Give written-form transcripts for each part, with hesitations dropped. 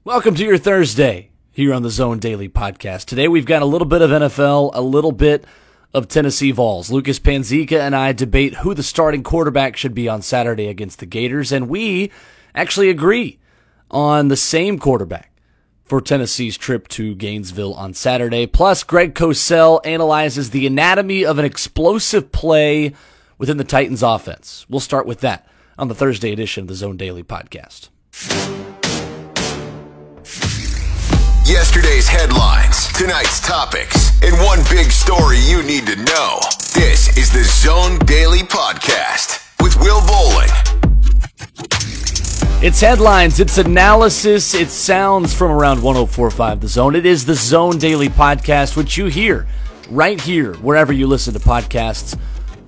Welcome to your Thursday here on the Zone Daily Podcast. Today we've got a little bit of NFL, a little bit of Tennessee Vols. Lucas Panzica and I debate who the starting quarterback should be on Saturday against the Gators, and we actually agree on the same quarterback for Tennessee's trip to Gainesville on Saturday. Plus, Greg Cosell analyzes the anatomy of an explosive play within the Titans offense. We'll start with that on the Thursday edition of the Zone Daily Podcast. Yesterday's headlines, tonight's topics, and one big story you need to know. This is the Zone Daily Podcast with Will Bowling. It's headlines, it's analysis, it sounds from around 104.5 The Zone. It is the Zone Daily Podcast, which you hear right here, wherever you listen to podcasts,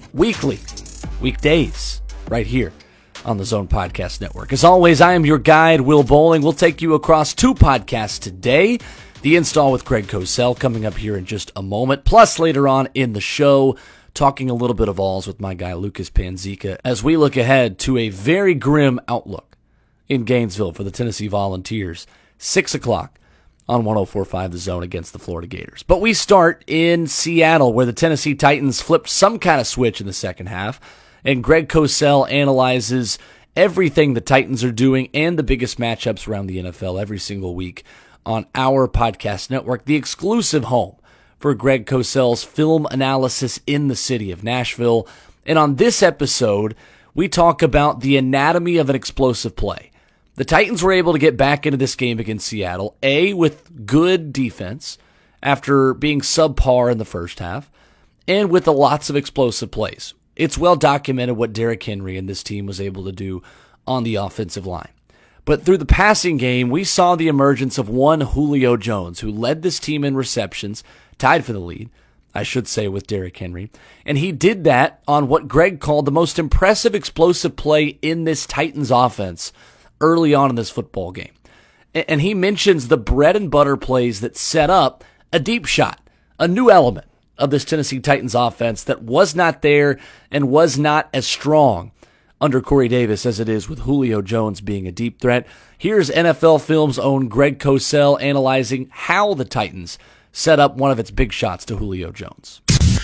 weekdays, right here on the Zone Podcast Network. As always, I am your guide, Will Bowling. We'll take you across two podcasts today. The Install with Greg Cosell coming up here in just a moment. Plus, later on in the show, talking a little bit of Vols with my guy, Lucas Panzica, as we look ahead to a very grim outlook in Gainesville for the Tennessee Volunteers. 6 o'clock on 104.5 The Zone against the Florida Gators. But we start in Seattle, where the Tennessee Titans flipped some kind of switch in the second half. And Greg Cosell analyzes everything the Titans are doing and the biggest matchups around the NFL every single week on our podcast network, the exclusive home for Greg Cosell's film analysis in the city of Nashville. And on this episode, we talk about the anatomy of an explosive play. The Titans were able to get back into this game against Seattle, with good defense after being subpar in the first half, and with lots of explosive plays. It's well documented what Derrick Henry and this team was able to do on the offensive line. But through the passing game, we saw the emergence of one Julio Jones, who led this team in receptions, tied for the lead, I should say, with Derrick Henry. And he did that on what Greg called the most impressive explosive play in this Titans offense early on in this football game. And he mentions the bread and butter plays that set up a deep shot, a new element of this Tennessee Titans offense that was not there and was not as strong under Corey Davis as it is with Julio Jones being a deep threat. Here's NFL Film's own Greg Cosell analyzing how the Titans set up one of its big shots to Julio Jones.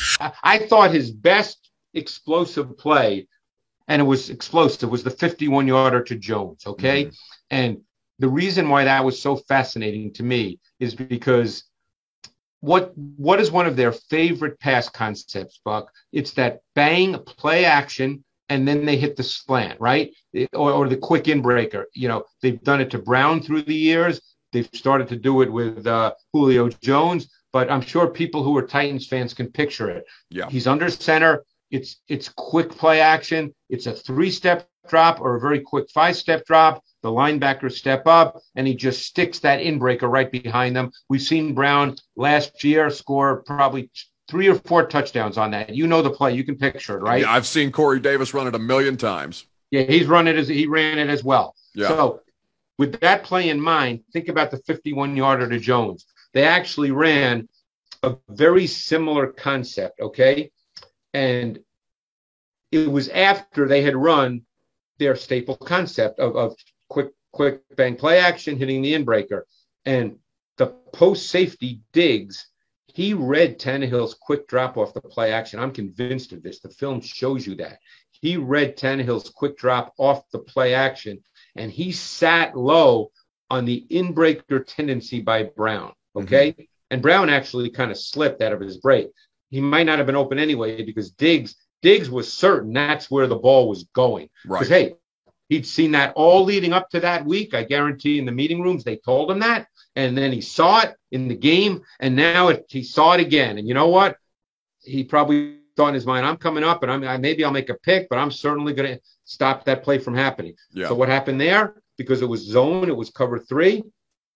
I thought his best explosive play, and it was explosive, was the 51-yarder to Jones, okay? Mm-hmm. And the reason why that was so fascinating to me is because what is one of their favorite pass concepts, Buck? It's that bang, play action, and then they hit the slant, right? Or the quick inbreaker. You know, they've done it to Brown through the years. They've started to do it with Julio Jones, but I'm sure people who are Titans fans can picture it. Yeah. He's under center. It's quick play action. It's a 3-step drop or a very quick 5-step drop. The linebackers step up, and he just sticks that inbreaker right behind them. We've seen Brown last year score probably 3 or 4 touchdowns on that. You know the play. You can picture it, right? Yeah, I've seen Corey Davis run it 1,000,000 times. Yeah, he ran it as well. Yeah. So with that play in mind, think about the 51-yarder to Jones. They actually ran a very similar concept, okay? And it was after they had run their staple concept of quick bang play action, hitting the inbreaker. And the post safety Diggs, he read Tannehill's quick drop off the play action. I'm convinced of this. The film shows you that. He read Tannehill's quick drop off the play action, and he sat low on the inbreaker tendency by Brown, okay? Mm-hmm. And Brown actually kind of slipped out of his break. He might not have been open anyway because Diggs was certain that's where the ball was going. Right. Because, hey, he'd seen that all leading up to that week. I guarantee in the meeting rooms they told him that. And then he saw it in the game, and now he saw it again. And you know what? He probably thought in his mind, I'm coming up, and maybe I'll make a pick, but I'm certainly going to stop that play from happening. Yeah. So what happened there? Because it was zone, it was cover 3.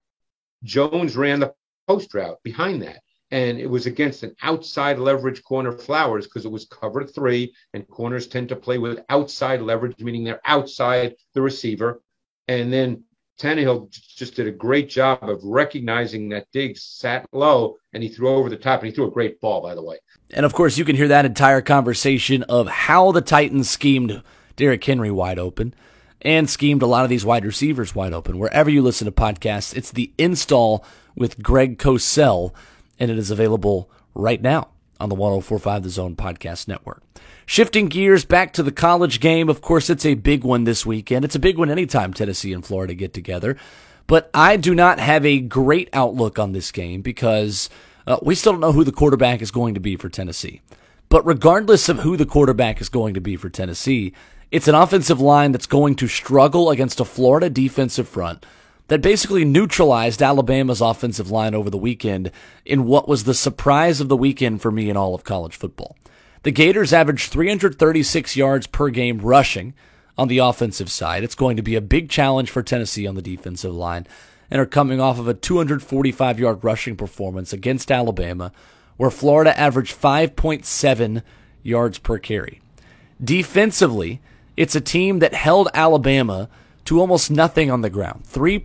Jones ran the post route behind that. And it was against an outside leverage corner, Flowers, because it was cover 3, and corners tend to play with outside leverage, meaning they're outside the receiver. And then Tannehill just did a great job of recognizing that Diggs sat low, and he threw over the top, and he threw a great ball, by the way. And, of course, you can hear that entire conversation of how the Titans schemed Derrick Henry wide open, and schemed a lot of these wide receivers wide open. Wherever you listen to podcasts, it's the Install with Greg Cosell, and it is available right now on the 104.5 The Zone Podcast Network. Shifting gears back to the college game, of course, it's a big one this weekend. It's a big one anytime Tennessee and Florida get together. But I do not have a great outlook on this game because we still don't know who the quarterback is going to be for Tennessee. But regardless of who the quarterback is going to be for Tennessee, it's an offensive line that's going to struggle against a Florida defensive front that basically neutralized Alabama's offensive line over the weekend in what was the surprise of the weekend for me in all of college football. The Gators averaged 336 yards per game rushing on the offensive side. It's going to be a big challenge for Tennessee on the defensive line, and are coming off of a 245-yard rushing performance against Alabama, where Florida averaged 5.7 yards per carry. Defensively, it's a team that held Alabama to almost nothing on the ground,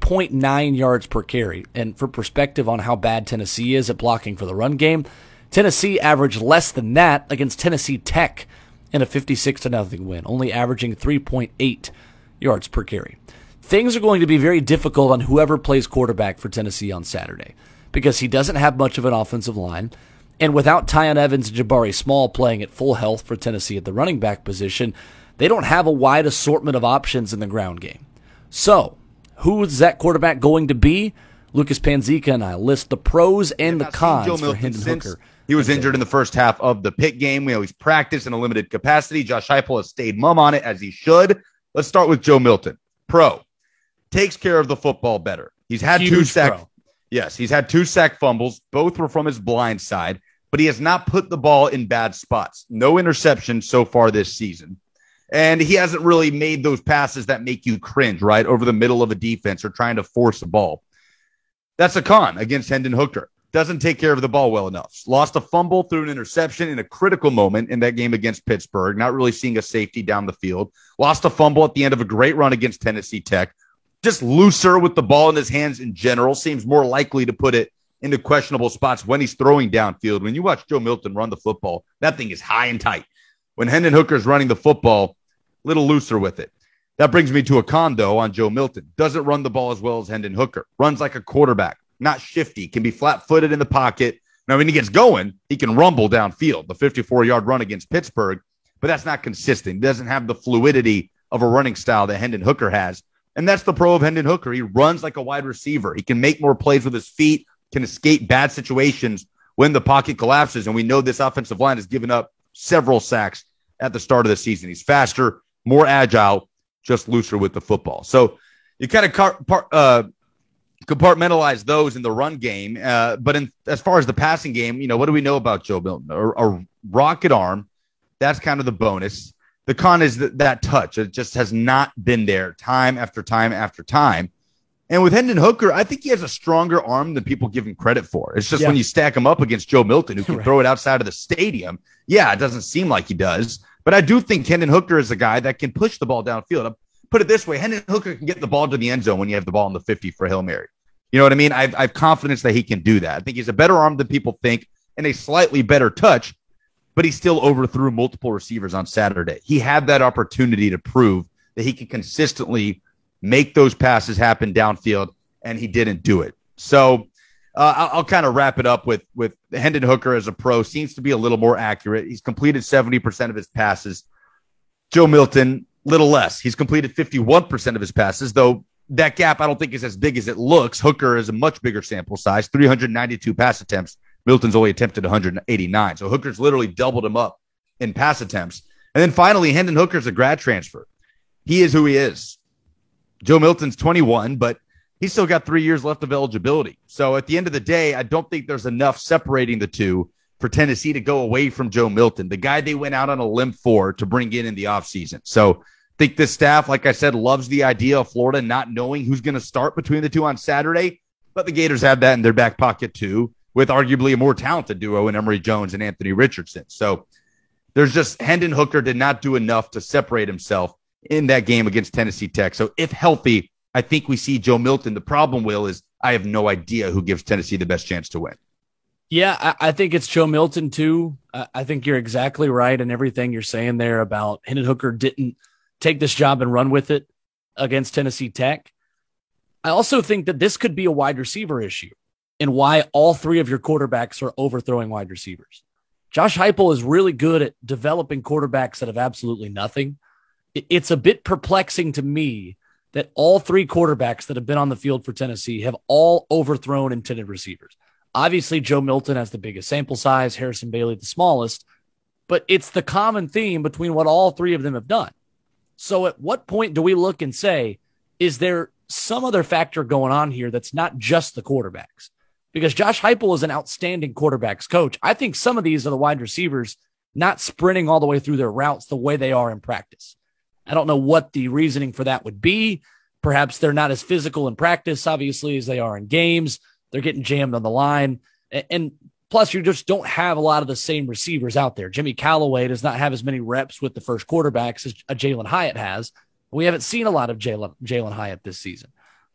3.9 yards per carry. And for perspective on how bad Tennessee is at blocking for the run game, Tennessee averaged less than that against Tennessee Tech in a 56-0 win, only averaging 3.8 yards per carry. Things are going to be very difficult on whoever plays quarterback for Tennessee on Saturday because he doesn't have much of an offensive line, and without Tyon Evans and Jabari Small playing at full health for Tennessee at the running back position, they don't have a wide assortment of options in the ground game. So, who is that quarterback going to be? Lucas Panzica and I list the pros and the cons for Hendon Hooker. He was injured in the first half of the Pitt game. We always practice in a limited capacity. Josh Heupel has stayed mum on it, as he should. Let's start with Joe Milton. Pro. Takes care of the football better. He's had two sack. Yes, he's had 2 sack fumbles. Both were from his blind side, but he has not put the ball in bad spots. No interceptions so far this season. And he hasn't really made those passes that make you cringe, right, over the middle of a defense or trying to force a ball. That's a con against Hendon Hooker. Doesn't take care of the ball well enough. Lost a fumble through an interception in a critical moment in that game against Pittsburgh, not really seeing a safety down the field. Lost a fumble at the end of a great run against Tennessee Tech. Just looser with the ball in his hands in general. Seems more likely to put it into questionable spots when he's throwing downfield. When you watch Joe Milton run the football, that thing is high and tight. When Hendon Hooker is running the football, a little looser with it. That brings me to a con, though, on Joe Milton. Doesn't run the ball as well as Hendon Hooker. Runs like a quarterback. Not shifty. Can be flat-footed in the pocket. Now, when he gets going, he can rumble downfield. The 54-yard run against Pittsburgh, but that's not consistent. He doesn't have the fluidity of a running style that Hendon Hooker has. And that's the pro of Hendon Hooker. He runs like a wide receiver. He can make more plays with his feet, can escape bad situations when the pocket collapses. And we know this offensive line has given up several sacks at the start of the season. He's faster, more agile, just looser with the football. So you kind of compartmentalize those in the run game. But as far as the passing game, what do we know about Joe Milton? A rocket arm, that's kind of the bonus. The con is that touch. It just has not been there time after time after time. And with Hendon Hooker, I think he has a stronger arm than people give him credit for. It's just when you stack him up against Joe Milton, who can throw it outside of the stadium, it doesn't seem like he does. But I do think Hendon Hooker is a guy that can push the ball downfield. I'll put it this way, Hendon Hooker can get the ball to the end zone when you have the ball in the 50 for a Hail Mary. You know what I mean? I have confidence that he can do that. I think he's a better arm than people think and a slightly better touch, but he still overthrew multiple receivers on Saturday. He had that opportunity to prove that he could consistently make those passes happen downfield, and he didn't do it. So I'll kind of wrap it up with Hendon Hooker as a pro. Seems to be a little more accurate. He's completed 70% of his passes. Joe Milton, little less. He's completed 51% of his passes, though that gap I don't think is as big as it looks. Hooker is a much bigger sample size, 392 pass attempts. Milton's only attempted 189. So Hooker's literally doubled him up in pass attempts. And then finally, Hendon Hooker's a grad transfer. He is who he is. Joe Milton's 21, but he's still got 3 years left of eligibility. So at the end of the day, I don't think there's enough separating the two for Tennessee to go away from Joe Milton, the guy they went out on a limb for to bring in the offseason. So I think this staff, like I said, loves the idea of Florida not knowing who's going to start between the two on Saturday, but the Gators have that in their back pocket too, with arguably a more talented duo in Emory Jones and Anthony Richardson. So there's just Hendon Hooker did not do enough to separate himself in that game against Tennessee Tech. So if healthy, I think we see Joe Milton. The problem, Will, is I have no idea who gives Tennessee the best chance to win. Yeah, I think it's Joe Milton too. I think you're exactly right in everything you're saying there about Hendon Hooker didn't take this job and run with it. against Tennessee Tech. I also think that this could be a wide receiver issue and why all three of your quarterbacks are overthrowing wide receivers. Josh Heupel is really good at developing quarterbacks that have absolutely nothing. It's a bit perplexing to me that all three quarterbacks that have been on the field for Tennessee have all overthrown intended receivers. Obviously, Joe Milton has the biggest sample size, Harrison Bailey the smallest, but it's the common theme between what all three of them have done. So at what point do we look and say, is there some other factor going on here that's not just the quarterbacks? Because Josh Heupel is an outstanding quarterbacks coach. I think some of these are the wide receivers not sprinting all the way through their routes the way they are in practice. I don't know what the reasoning for that would be. Perhaps they're not as physical in practice, obviously, as they are in games. They're getting jammed on the line. And plus, you just don't have a lot of the same receivers out there. Jimmy Callaway does not have as many reps with the first quarterbacks as Jalen Hyatt has. We haven't seen a lot of Jalen Hyatt this season.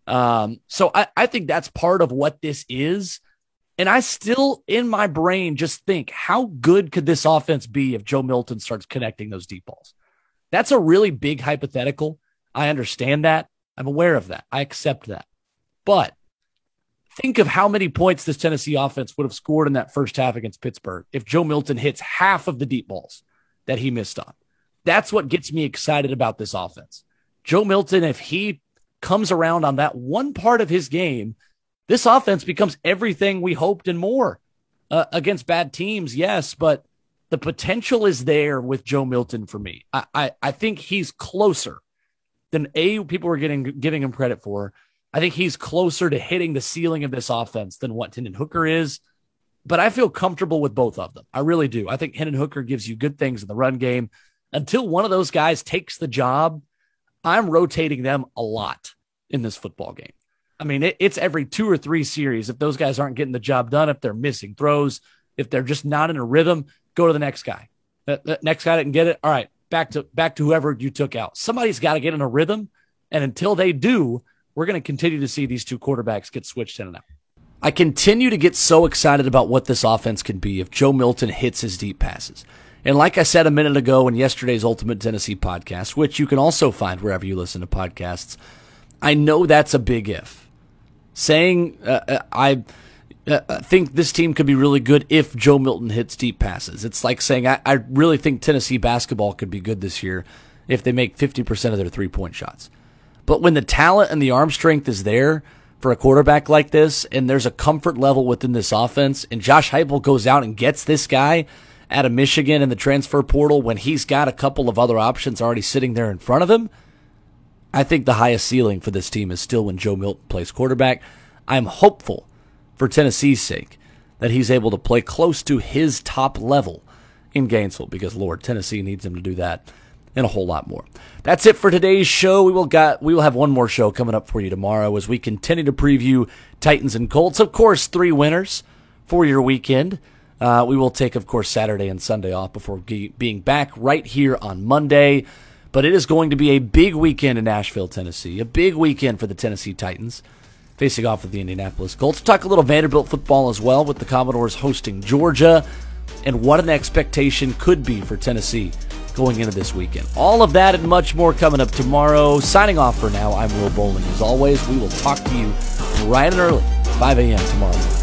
So I think that's part of what this is. And I still, in my brain, just think, how good could this offense be if Joe Milton starts connecting those deep balls? That's a really big hypothetical. I understand that. I'm aware of that. I accept that. But think of how many points this Tennessee offense would have scored in that first half against Pittsburgh if Joe Milton hits half of the deep balls that he missed on. That's what gets me excited about this offense. Joe Milton, if he comes around on that one part of his game, this offense becomes everything we hoped and more. Against bad teams, yes, but the potential is there with Joe Milton for me. I think he's closer than people were giving him credit for. I think he's closer to hitting the ceiling of this offense than what Hendon Hooker is. But I feel comfortable with both of them. I really do. I think Hendon Hooker gives you good things in the run game. Until one of those guys takes the job, I'm rotating them a lot in this football game. I mean, it's every 2 or 3 series. If those guys aren't getting the job done, if they're missing throws, if they're just not in a rhythm, go to the next guy. The next guy didn't get it. All right, back to whoever you took out. Somebody's got to get in a rhythm, and until they do, we're going to continue to see these two quarterbacks get switched in and out. I continue to get so excited about what this offense can be if Joe Milton hits his deep passes. And like I said a minute ago in yesterday's Ultimate Tennessee podcast, which you can also find wherever you listen to podcasts, I know that's a big if. Saying I think this team could be really good if Joe Milton hits deep passes. It's like saying I really think Tennessee basketball could be good this year if they make 50% of their three-point shots. But when the talent and the arm strength is there for a quarterback like this, and there's a comfort level within this offense, and Josh Heupel goes out and gets this guy out of Michigan in the transfer portal when he's got a couple of other options already sitting there in front of him, I think the highest ceiling for this team is still when Joe Milton plays quarterback. I'm hopeful, for Tennessee's sake, that he's able to play close to his top level in Gainesville, because, Lord, Tennessee needs him to do that and a whole lot more. That's it for today's show. We will have one more show coming up for you tomorrow as we continue to preview Titans and Colts. Of course, 3 winners for your weekend. We will take, of course, Saturday and Sunday off before being back right here on Monday. But it is going to be a big weekend in Nashville, Tennessee. A big weekend for the Tennessee Titans, facing off with the Indianapolis Colts. Talk a little Vanderbilt football as well, with the Commodores hosting Georgia, and what an expectation could be for Tennessee going into this weekend. All of that and much more coming up tomorrow. Signing off for now, I'm Will Bowling. As always, we will talk to you bright and early, 5 a.m. tomorrow morning.